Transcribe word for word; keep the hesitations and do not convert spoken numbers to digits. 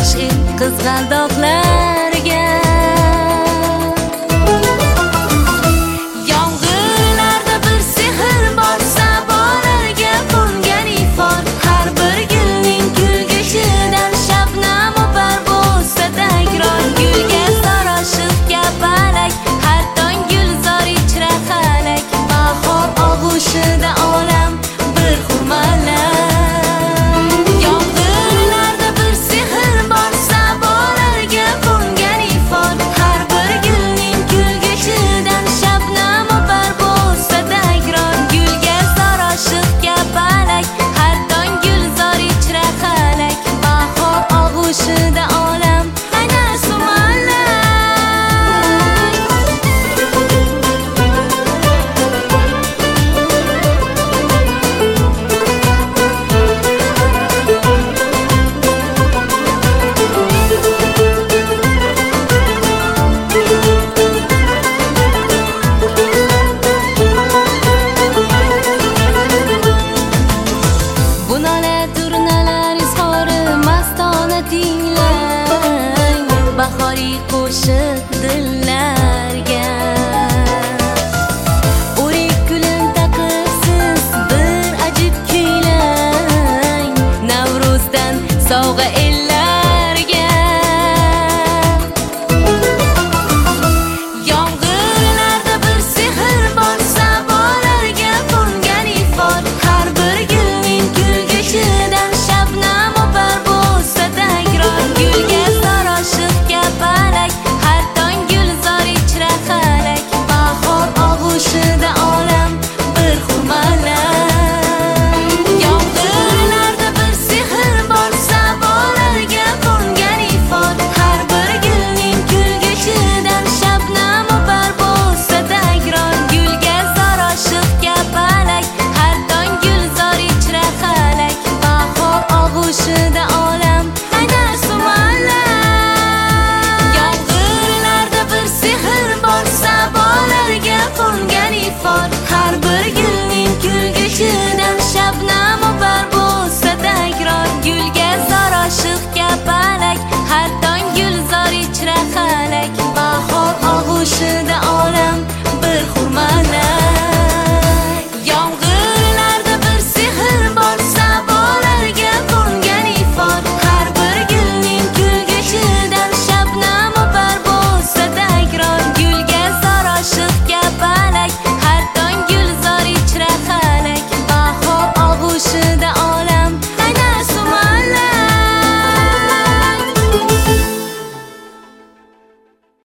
yosh el qizg'aldoqlarga. Yomg'irlarda bir sehr bor, sabolarga qo'ngan ifor. Har bir gulning kulgishidan shabnam o'par bo'lsa takror. Gulga saroshiq kapalak, har tong gulzor ichra xalak. Bahor og'ushida olam bir xurmalar. Yomg'irlarda bir sehr bor, sabolarga qo'ngan ifor. Har bir gulning kulgishidan shabnam o'par bo'lsa takror. Gulga saroshiq kapalak, har tong gulzor ichra xalak. Bahor og'ushida olam ana sumalak. Bu nola turnalar izhori mastona tinglang, bahoriy qo'shiq dillar.